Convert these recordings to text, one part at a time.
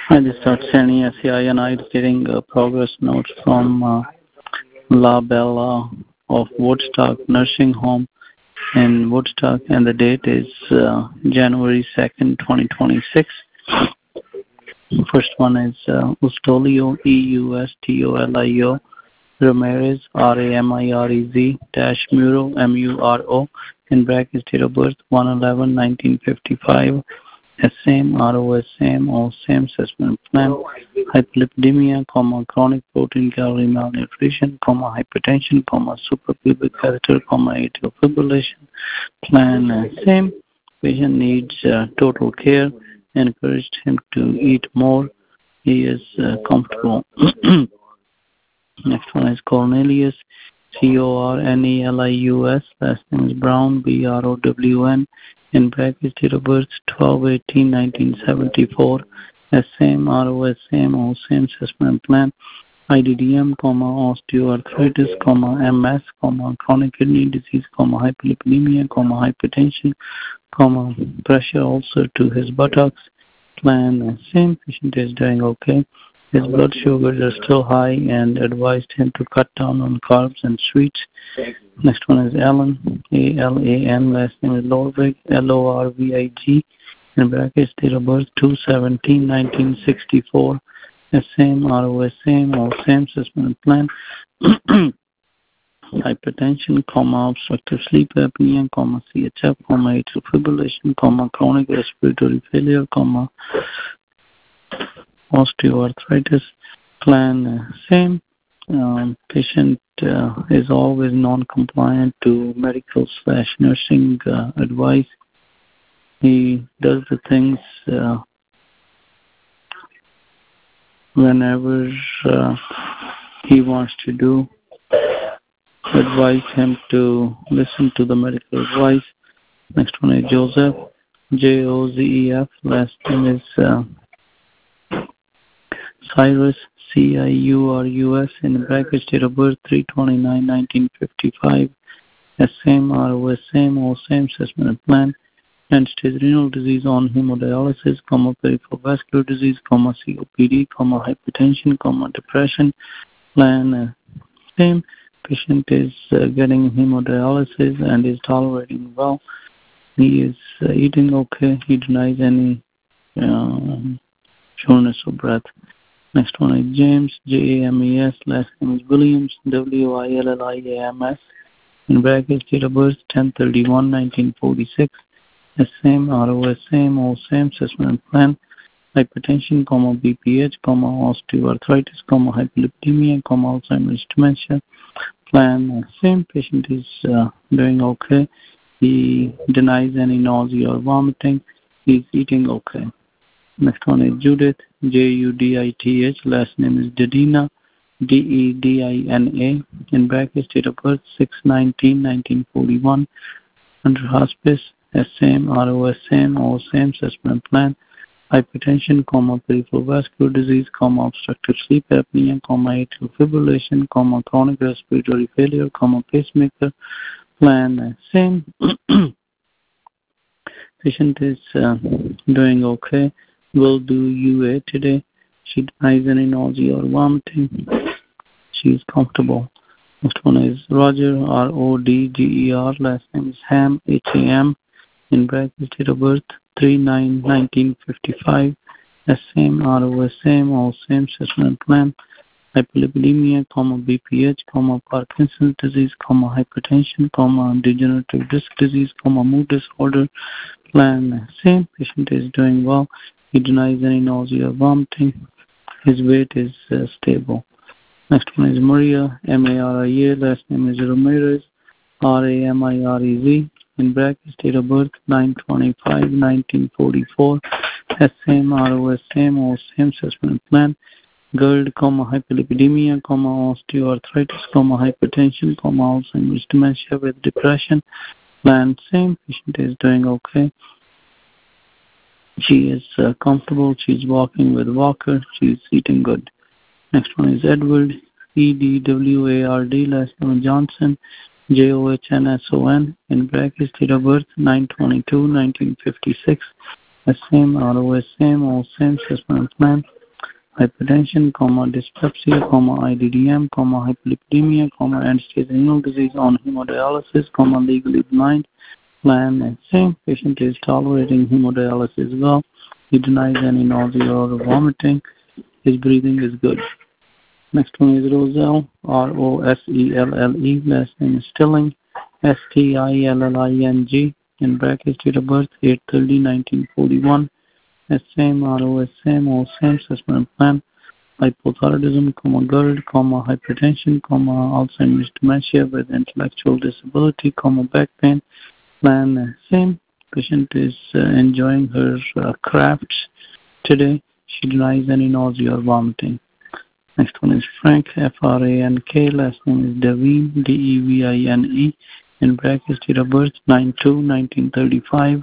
I just started sending SCI and I getting progress notes from La Bella of Woodstock Nursing Home in Woodstock, and the date is January 2nd, 2026. First one is Ustolio, Eustolio Ramirez, Ramirez, dash Muro, Muro, in brackets, date of birth 1/11/1955. Same, ROS, same, all same, assessment plan, hyperlipidemia, chronic protein calorie malnutrition, hypertension, suprapubic catheter, atrial fibrillation, plan, same. Patient needs total care, encouraged him to eat more. He is comfortable. Next one is Cornelius, Cornelius, last name is Brown, Brown, in brackets, date of birth 12/18/1974, same, ROS, same, all same, assessment plan, IDDM, osteoarthritis, MS, chronic kidney disease, hyperlipidemia, hypertension, pressure ulcer to his buttocks, plan, same. Patient is doing okay. His blood sugars are still high and advised him to cut down on carbs and sweets. Next one is Alan, Alan, last name is Lorvig, Lorvig, in brackets, date of birth 2/17/1964. Same, ROS, same, all same, assessment plan. Hypertension, obstructive sleep apnea, CHF, atrial fibrillation, chronic respiratory failure, osteoarthritis, plan, same. Patient is always non-compliant to medical/nursing advice. He does the things whenever he wants to do. Advise him to listen to the medical advice. Next one is Joseph, Joseph, last name is Cyrus, Ciurus, in brackets, date of birth 3/29/1955. Same, ROS, same, all same, assessment plan. End-stage renal disease on hemodialysis, peripheral vascular disease, COPD, hypertension, depression, plan, same. Patient is getting hemodialysis and is tolerating well. He is eating okay. He denies any shortness of breath. Next one is James, James, last name is Williams, Williams, in brackets, date of birth 10/31/1946. Same, ROS, same, all same, assessment plan. Hypertension, BPH, osteoarthritis, hyperlipidemia, Alzheimer's dementia, plan, same. Patient is doing okay. He denies any nausea or vomiting. He's eating okay. Next one is Judith, Judith, last name is Dedina, Dedina, in brackets, date of birth 6/19/1941, under hospice, same, ROS, same, all same, assessment plan. Hypertension, peripheral vascular disease, obstructive sleep apnea, atrial fibrillation, chronic respiratory failure, pacemaker, plan, same. Patient is doing okay. Will do UA today. She denies any nausea or vomiting. She is comfortable. Next one is Roger, Rodger, last name is Ham, Ham, in brackets, date of birth 3/9/1955. Same, ROS, same, all same, assessment plan. Hyperlipidemia, BPH, Parkinson's disease, hypertension, degenerative disc disease, mood disorder, plan, same. Patient is doing well. He denies any nausea or vomiting. His weight is stable. Next one is Maria, Maria, last name is Ramirez, Ramirez, in brackets, date of birth 9/25/1944. Same, ROS, same, all same, assessment plan. GERD, hyperlipidemia, osteoarthritis, hypertension, Alzheimer's dementia with depression, plan, same. Patient is doing okay. She is comfortable. She's walking with walker. She's eating good. Next one is Edward, Edward, last name Johnson, Johnsson, in brackets, date of birth 9/22/1956. same, ROS same, all same, assessment plan. Hypertension, dyspepsia, IDDM, hyperlipidemia, end-stage renal disease on hemodialysis, legally blind. Plan and same. Patient is tolerating hemodialysis well. He denies any nausea or vomiting. His breathing is good. Next one is Roselle, Roselle. Last name is Stilling, Stilling. In brackets, date of birth 8/30/1941. Same, ROS same, all same, assessment plan. Hypothyroidism, GERD, hypertension, Alzheimer's dementia with intellectual disability, back pain. Plan same. Patient is enjoying her crafts today. She denies any nausea or vomiting. Next one is Frank, Frank. Last name is Devine, Devine. In brackets, date of birth 9/2/1935.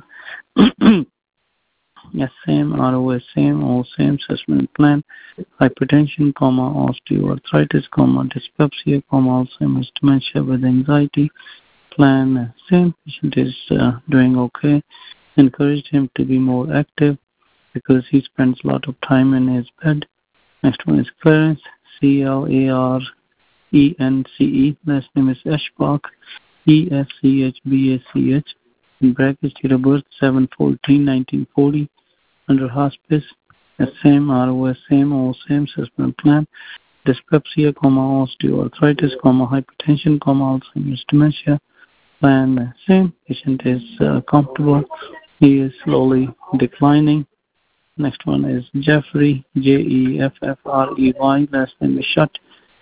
Same, ROS same, all same, assessment plan. Hypertension, osteoarthritis, dyspepsia, Alzheimer's dementia with anxiety. Plan same. Patient is doing okay. Encouraged him to be more active because he spends a lot of time in his bed. Next one is Clarence, Clarence. Last name is Eschbach, Eschbach. In brackets, date of birth 7/14/1940. Under hospice. Same, ROS same, all same, assessment plan. Dyspepsia, osteoarthritis, hypertension, Alzheimer's dementia. Plan same. Patient is comfortable. He is slowly declining. Next one is Jeffrey, Jeffrey. Last name is Schutt,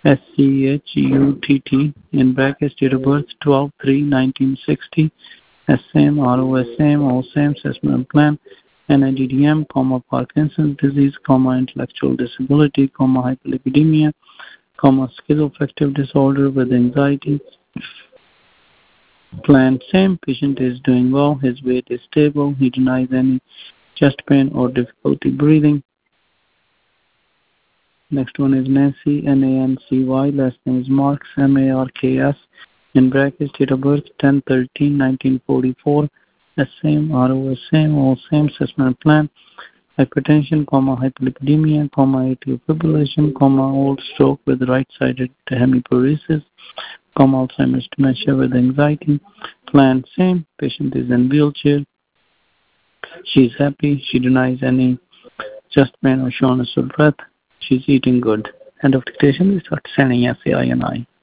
Schutt. In brackets, date of birth 12/3/1960. Same, ROS same, all same, assessment plan. NIDDM, Parkinson's disease, intellectual disability, hyperlipidemia, schizoaffective disorder with anxiety. Plan same. Patient is doing well. His weight is stable. He denies any chest pain or difficulty breathing. Next one is Nancy, Nancy. Last name is Marks, Marks. In brackets, date of birth 10/13/1944. Same, ROS same, all same, assessment plan. Hypertension, hyperlipidemia, atrial fibrillation, old stroke with right-sided hemiparesis, Alzheimer's dementia with anxiety. Plan same. Patient is in wheelchair. She's happy. She denies any chest pain or shortness of breath. She's eating good. End of dictation. We start sending SAI and I.